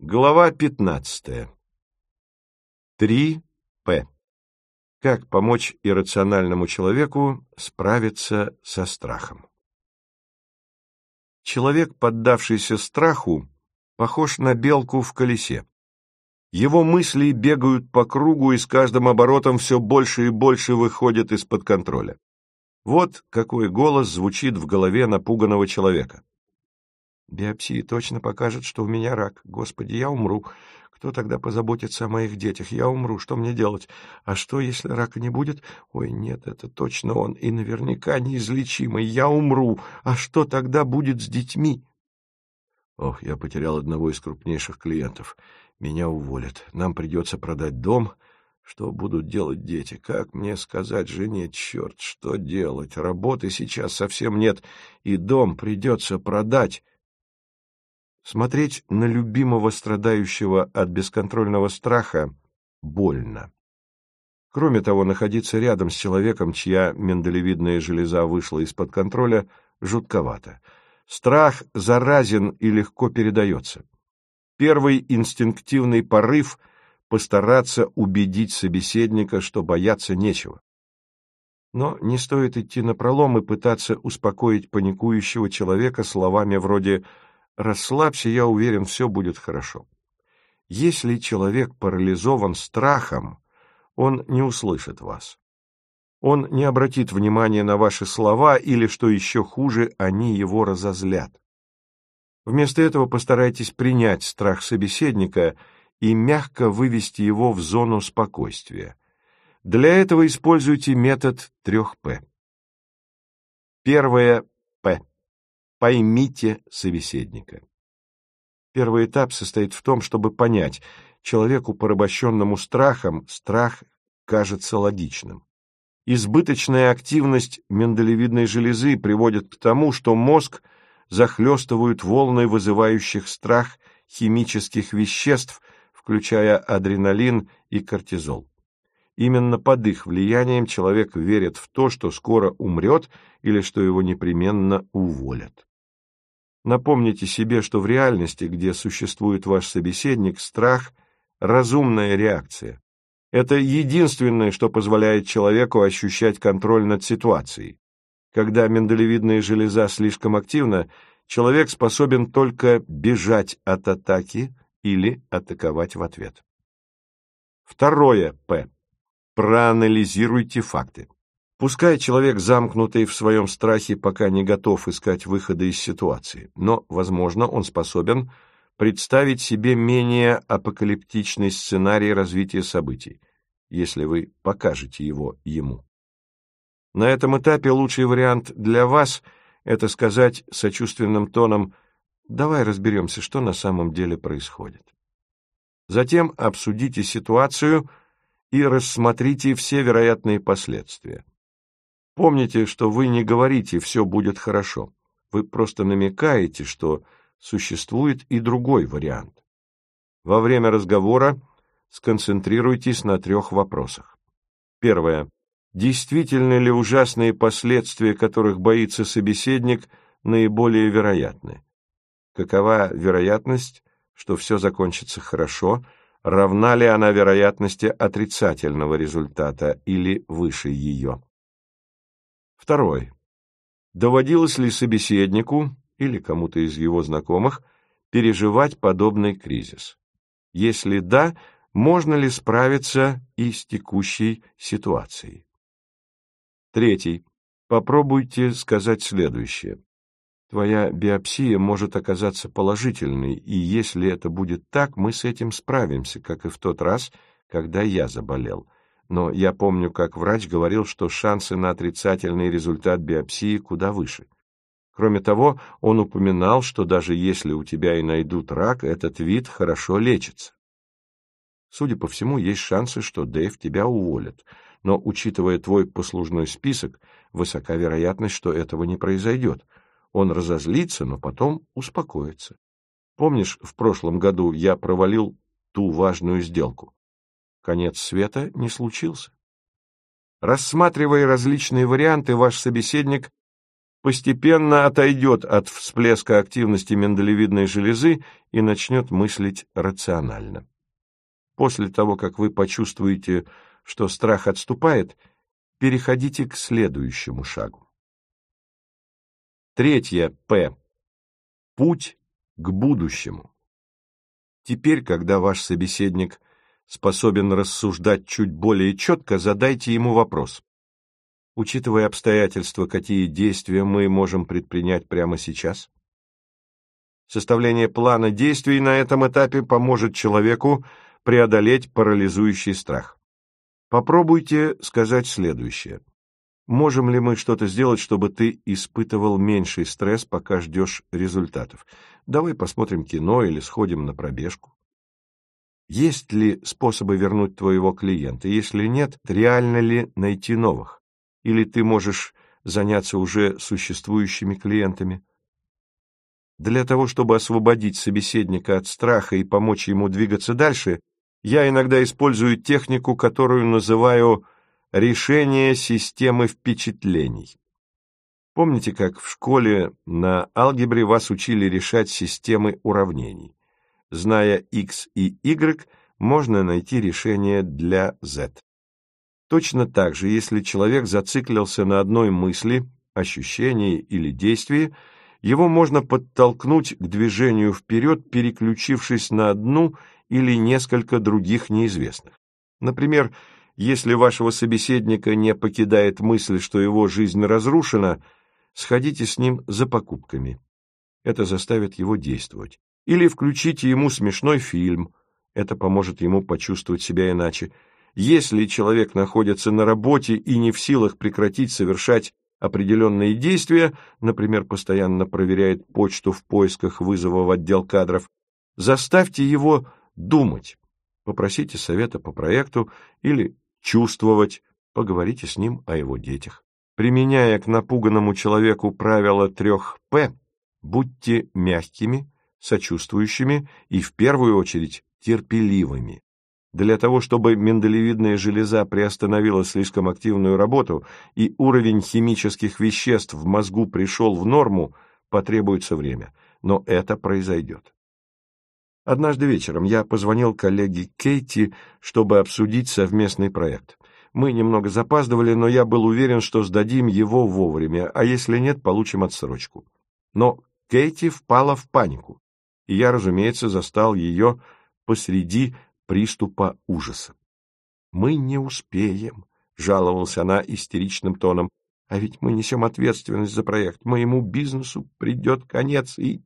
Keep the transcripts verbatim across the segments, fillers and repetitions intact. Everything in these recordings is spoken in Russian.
Глава пятнадцатая. три П. Как помочь иррациональному человеку справиться со страхом? Человек, поддавшийся страху, похож на белку в колесе. Его мысли бегают по кругу и с каждым оборотом все больше и больше выходят из-под контроля. Вот какой голос звучит в голове напуганного человека. Биопсия точно покажет, что у меня рак. Господи, я умру. Кто тогда позаботится о моих детях? Я умру. Что мне делать? А что, если рака не будет? Ой, нет, это точно он. И наверняка неизлечимый. Я умру. А что тогда будет с детьми? Ох, я потерял одного из крупнейших клиентов. Меня уволят. Нам придется продать дом. Что будут делать дети? Как мне сказать жене? Черт, что делать? Работы сейчас совсем нет. И дом придется продать. Смотреть на любимого страдающего от бесконтрольного страха больно. Кроме того, находиться рядом с человеком, чья миндалевидная железа вышла из-под контроля, жутковато. Страх заразен и легко передается. Первый инстинктивный порыв — постараться убедить собеседника, что бояться нечего. Но не стоит идти напролом и пытаться успокоить паникующего человека словами вроде «Расслабься, я уверен, все будет хорошо». Если человек парализован страхом, он не услышит вас. Он не обратит внимания на ваши слова или, что еще хуже, они его разозлят. Вместо этого постарайтесь принять страх собеседника и мягко вывести его в зону спокойствия. Для этого используйте метод трех П. Первое П. Поймите собеседника. Первый этап состоит в том, чтобы понять, человеку, порабощенному страхом, страх кажется логичным. Избыточная активность миндалевидной железы приводит к тому, что мозг захлестывают волны вызывающих страх химических веществ, включая адреналин и кортизол. Именно под их влиянием человек верит в то, что скоро умрет или что его непременно уволят. Напомните себе, что в реальности, где существует ваш собеседник, страх – разумная реакция. Это единственное, что позволяет человеку ощущать контроль над ситуацией. Когда миндалевидная железа слишком активна, человек способен только бежать от атаки или атаковать в ответ. Второе П. Проанализируйте факты. Пускай человек, замкнутый в своем страхе, пока не готов искать выхода из ситуации, но, возможно, он способен представить себе менее апокалиптичный сценарий развития событий, если вы покажете его ему. На этом этапе лучший вариант для вас – это сказать сочувственным тоном «давай разберемся, что на самом деле происходит». Затем обсудите ситуацию и рассмотрите все вероятные последствия. Помните, что вы не говорите «все будет хорошо», вы просто намекаете, что существует и другой вариант. Во время разговора сконцентрируйтесь на трех вопросах. Первое. Действительно ли ужасные последствия, которых боится собеседник, наиболее вероятны? Какова вероятность, что все закончится хорошо, равна ли она вероятности отрицательного результата или выше ее? Второй. Доводилось ли собеседнику или кому-то из его знакомых переживать подобный кризис? Если да, можно ли справиться и с текущей ситуацией? Третий. Попробуйте сказать следующее. Твоя биопсия может оказаться положительной, и если это будет так, мы с этим справимся, как и в тот раз, когда я заболел. Но я помню, как врач говорил, что шансы на отрицательный результат биопсии куда выше. Кроме того, он упоминал, что даже если у тебя и найдут рак, этот вид хорошо лечится. Судя по всему, есть шансы, что Дэйв тебя уволит, но, учитывая твой послужной список, высока вероятность, что этого не произойдет. Он разозлится, но потом успокоится. Помнишь, в прошлом году я провалил ту важную сделку? Конец света не случился. Рассматривая различные варианты, ваш собеседник постепенно отойдет от всплеска активности миндалевидной железы и начнет мыслить рационально. После того, как вы почувствуете, что страх отступает, переходите к следующему шагу. Третье П. Путь к будущему. Теперь, когда ваш собеседник способен рассуждать чуть более четко, задайте ему вопрос. Учитывая обстоятельства, какие действия мы можем предпринять прямо сейчас? Составление плана действий на этом этапе поможет человеку преодолеть парализующий страх. Попробуйте сказать следующее. Можем ли мы что-то сделать, чтобы ты испытывал меньший стресс, пока ждешь результатов? Давай посмотрим кино или сходим на пробежку. Есть ли способы вернуть твоего клиента? Если нет, реально ли найти новых? Или ты можешь заняться уже существующими клиентами? Для того, чтобы освободить собеседника от страха и помочь ему двигаться дальше, я иногда использую технику, которую называю решение системы впечатлений. Помните, как в школе на алгебре вас учили решать системы уравнений? Зная x и y, можно найти решение для z. Точно так же, если человек зациклился на одной мысли, ощущении или действии, его можно подтолкнуть к движению вперед, переключившись на одну или несколько других неизвестных. Например, если вашего собеседника не покидает мысль, что его жизнь разрушена, сходите с ним за покупками. Это заставит его действовать. Или включите ему смешной фильм. Это поможет ему почувствовать себя иначе. Если человек находится на работе и не в силах прекратить совершать определенные действия, например, постоянно проверяет почту в поисках вызова в отдел кадров, заставьте его думать. Попросите совета по проекту или чувствовать, поговорите с ним о его детях. Применяя к напуганному человеку правило трех П, будьте мягкими, сочувствующими и, в первую очередь, терпеливыми. Для того, чтобы миндалевидная железа приостановила слишком активную работу и уровень химических веществ в мозгу пришел в норму, потребуется время, но это произойдет. Однажды вечером я позвонил коллеге Кейти, чтобы обсудить совместный проект. Мы немного запаздывали, но я был уверен, что сдадим его вовремя, а если нет, получим отсрочку. Но Кейти впала в панику, и я, разумеется, застал ее посреди приступа ужаса. «Мы не успеем», — жаловалась она истеричным тоном, «а ведь мы несем ответственность за проект, моему бизнесу придет конец и...»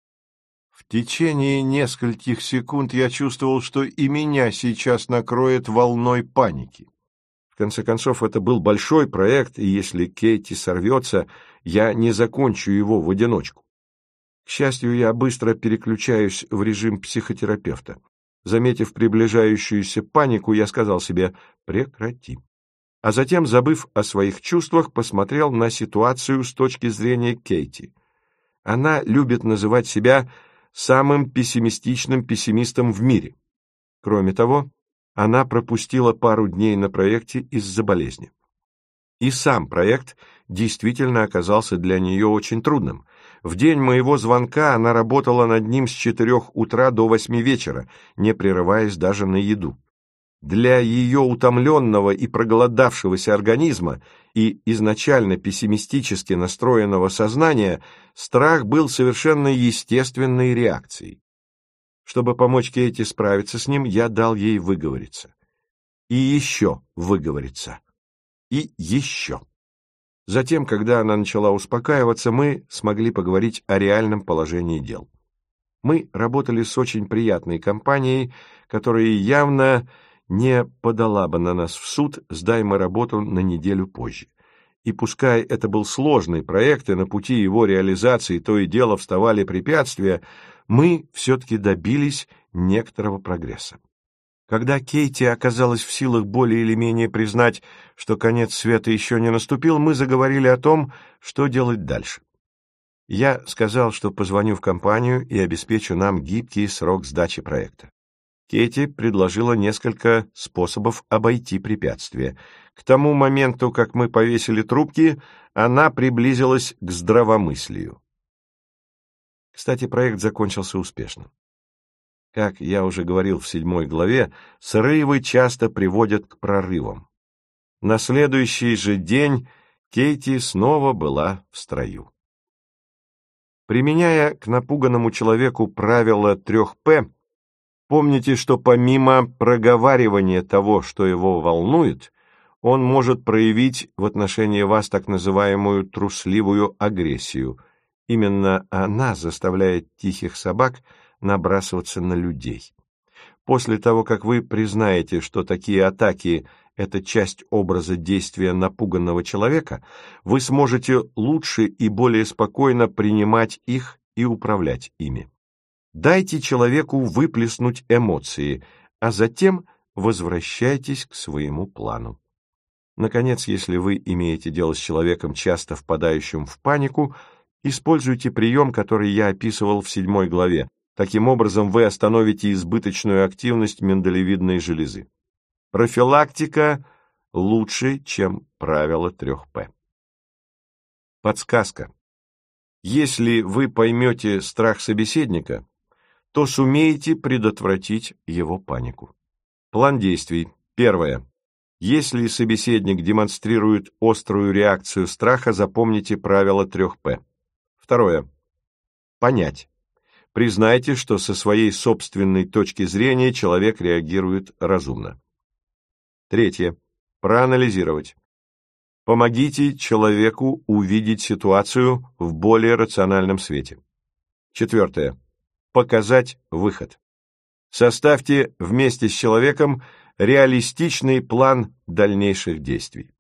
В течение нескольких секунд я чувствовал, что и меня сейчас накроет волной паники. В конце концов, это был большой проект, и если Кейти сорвется, я не закончу его в одиночку. К счастью, я быстро переключаюсь в режим психотерапевта. Заметив приближающуюся панику, я сказал себе «прекрати». А затем, забыв о своих чувствах, посмотрел на ситуацию с точки зрения Кейти. Она любит называть себя самым пессимистичным пессимистом в мире. Кроме того, она пропустила пару дней на проекте из-за болезни. И сам проект действительно оказался для нее очень трудным. В день моего звонка она работала над ним с четырех утра до восьми вечера, не прерываясь даже на еду. Для ее утомленного и проголодавшегося организма и изначально пессимистически настроенного сознания страх был совершенно естественной реакцией. Чтобы помочь Кейти справиться с ним, я дал ей выговориться. И еще выговориться. И еще. Затем, когда она начала успокаиваться, мы смогли поговорить о реальном положении дел. Мы работали с очень приятной компанией, которая явно не подала бы на нас в суд, сдай мы работу на неделю позже. И пускай это был сложный проект, и на пути его реализации то и дело вставали препятствия, мы все-таки добились некоторого прогресса. Когда Кейти оказалась в силах более или менее признать, что конец света еще не наступил, мы заговорили о том, что делать дальше. Я сказал, что позвоню в компанию и обеспечу нам гибкий срок сдачи проекта. Кэти предложила несколько способов обойти препятствие. К тому моменту, как мы повесили трубки, она приблизилась к здравомыслию. Кстати, проект закончился успешно. Как я уже говорил в седьмой главе, срывы часто приводят к прорывам. На следующий же день Кэти снова была в строю. Применяя к напуганному человеку правило трех П, помните, что помимо проговаривания того, что его волнует, он может проявить в отношении вас так называемую трусливую агрессию. Именно она заставляет тихих собак набрасываться на людей. После того, как вы признаете, что такие атаки – это часть образа действия напуганного человека, вы сможете лучше и более спокойно принимать их и управлять ими. Дайте человеку выплеснуть эмоции, а затем возвращайтесь к своему плану. Наконец, если вы имеете дело с человеком, часто впадающим в панику, используйте прием, который я описывал в седьмой главе. Таким образом, вы остановите избыточную активность миндалевидной железы. Профилактика лучше, чем правило трех П. Подсказка. Если вы поймете страх собеседника, то сумеете предотвратить его панику. План действий. Первое. Если собеседник демонстрирует острую реакцию страха, запомните правило трех П. Второе. Понять. Признайте, что со своей собственной точки зрения человек реагирует разумно. Третье. Проанализировать. Помогите человеку увидеть ситуацию в более рациональном свете. Четвертое. Показать выход. Составьте вместе с человеком реалистичный план дальнейших действий.